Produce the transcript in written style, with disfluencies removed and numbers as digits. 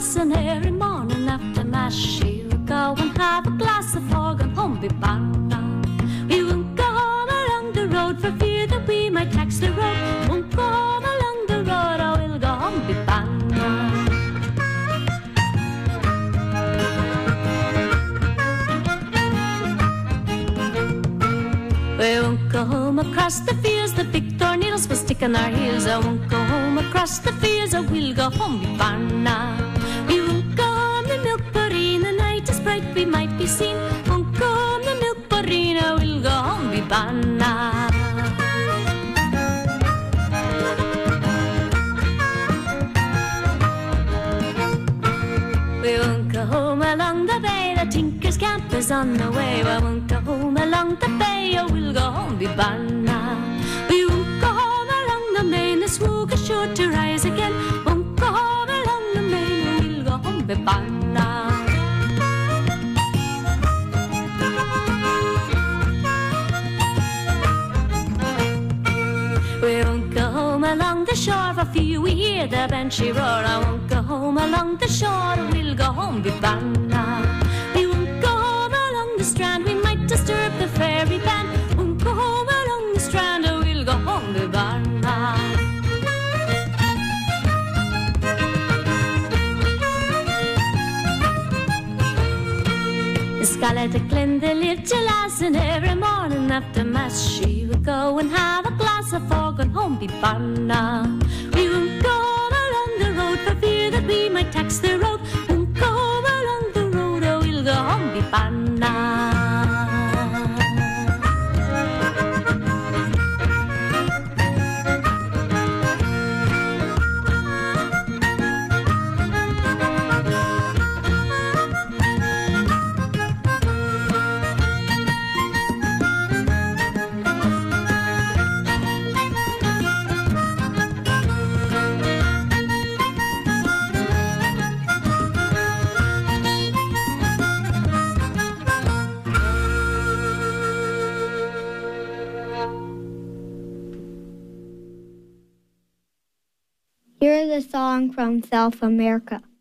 grass, and every morning after mass she would go and have a glass of pork and home be banna. We won't go home along the road for fear that we might tax the road. Won't go home along the road, I will go home be banna. We won't go home across the fields, the big tornadoes will stick on our heels. I won't go home across the fields, I will go home be banna. We won't go home the milk bureen, the night is bright, we might be seen. Won't go home the milk bureen, I will go home be banna. We won't go home along the bay, the tinker's camp is on the way. I won't go home along the bay, I will go home be banna. We won't go home along the main, the swoog is sure to rise again. Won't go home along the main, I will go home be banna. We won't go home along the shore, for fear we hear the banshee roar. I won't go home along the shore, we'll go home be banna. We won't go home along the strand, we might disturb the fairy band. Won't go home along the strand, we'll go home be banna. Scarlet Glenda lived till last, and every morning after mass she would go and have a glass of pork and home be banna. We won't go home along the road for fear that we might tax the road. Won't go home along the road, or we'll go home be banna. Here's a song from South America.